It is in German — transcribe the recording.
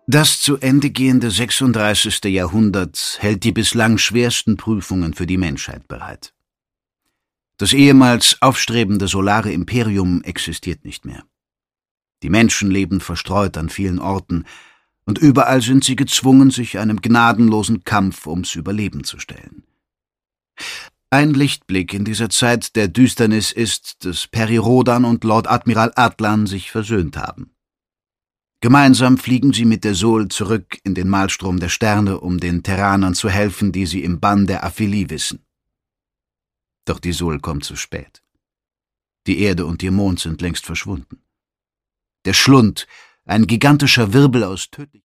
Das zu Ende gehende 36. Jahrhundert hält die bislang schwersten Prüfungen für die Menschheit bereit. Das ehemals aufstrebende solare Imperium existiert nicht mehr. Die Menschen leben verstreut an vielen Orten, und überall sind sie gezwungen, sich einem gnadenlosen Kampf ums Überleben zu stellen. Ein Lichtblick in dieser Zeit der Düsternis ist, dass Peri Rodan und Lord Admiral Atlan sich versöhnt haben. Gemeinsam fliegen sie mit der Sol zurück in den Malstrom der Sterne, um den Terranern zu helfen, die sie im Bann der Aphelie wissen. Doch die Sol kommt zu spät. Die Erde und ihr Mond sind längst verschwunden. Der Schlund, ein gigantischer Wirbel aus tödlichen